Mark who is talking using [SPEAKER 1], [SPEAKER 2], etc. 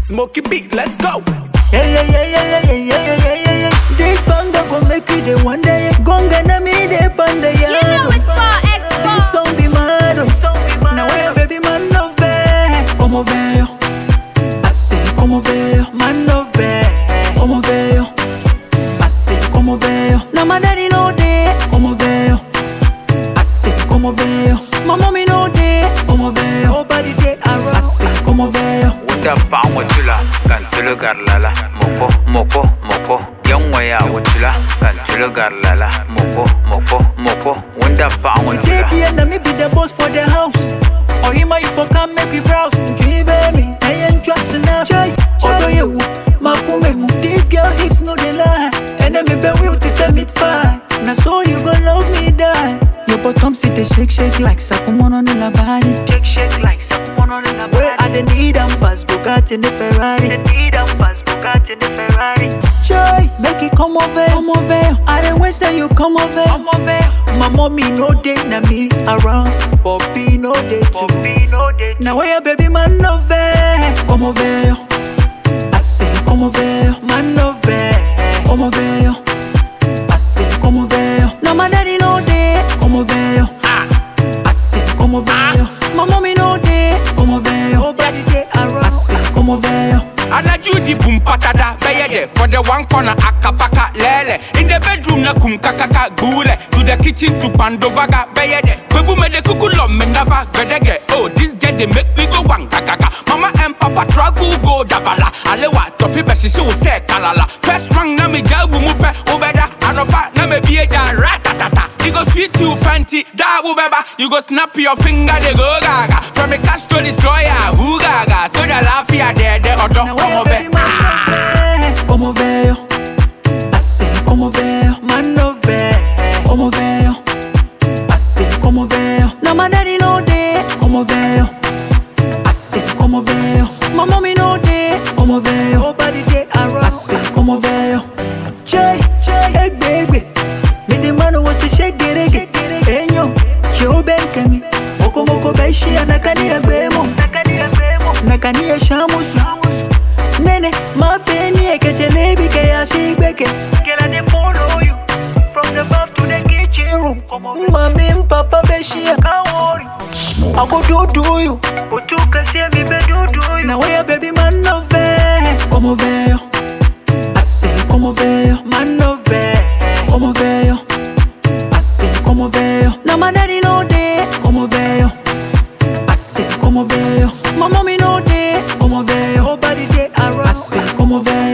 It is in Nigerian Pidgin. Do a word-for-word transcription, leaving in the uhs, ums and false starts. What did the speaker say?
[SPEAKER 1] Smokey beat, let's go.
[SPEAKER 2] Yeah, yeah, yeah, yeah, yeah, yeah, yeah, yeah, yeah. This banga gon' make you the one day. Gonga na me de panda ya.
[SPEAKER 3] You know it's for expo.
[SPEAKER 2] This song be mad. Now where baby man no ve. Como veo, así como veo. Man no ve. Como veo, así como veo. Now my daddy know that. Como veo, así como veo. My mommy know that. Como veo, nobody there around. Así como veo.
[SPEAKER 4] Utapa wachula, kantulu garlala, moko, moko, moko. Young way out wachula, kantulu garlala, moko, moko, moko. Wundapa
[SPEAKER 2] You take
[SPEAKER 4] wachula.
[SPEAKER 2] it and me be the boss for the house. Or him or you for come make me browse. Dream baby, I ain't trust enough. Although you, my kumemu, these girl hips no they lie. And then me be will to send me fine. Now so you gon' love me die. Your bottom sit they shake shake like someone on the body. Shake shake like someone on the body. Where I the need and pass Bugatti in the Ferrari. The need and pass Bugatti in the Ferrari. Joy, make it come over, come over. I didn't wait say you come over, come over. My mommy no day na me around, Poppy no day too. No day now where your baby man no ve, como veo, así como veo, man no ve, como veo, así como veo. Now my daddy no day, como veo, así como veo. My mommy no day, como veo, nobody day around, así como veo.
[SPEAKER 5] Anaju di boom patada, bayede for the one corner akapaka lele. In the bedroom na kum kakaka gule. To the kitchen to pandovaga bayede. Kwevu me de kukulo me never gedege. Oh, this girl they make me go wang kakaka. Mama and papa travel go dabala. Alewa tofi beshi she will say kalala. First rang na me jabu mupe obeda. Anopa na me bieja ratatata. You go sweet to panty, da beba. You go snap your finger they go gaga. From a Castro destroyer, who gaga. So the laugh ya there there or don't.
[SPEAKER 2] Como veo, como veo, así como veo, man no ve, como veo, así como veo. Now my daddy know that, como veo, así como veo. My mommy know that, como veo, nobody there around, así como veo. Jay, Jay, hey baby, me the man who wants to shake it, shake it, hey yo, yo benke me, moko moko beishi anakani agbemo, nakani ashamusu. Nene, my fanny, I catch a lady, I see Becky. Girl, I dey follow you from the bath to the kitchen room. Mommy and Papa, Beshi, I can't worry. I go do do you, but you can see me, but do do you. Now where baby man no ve, como veo, así como veo, man no ve, como veo, así como veo. Now my daddy know that, como veo, así como veo. My mommy know that, como veo, nobody there around, así como veo.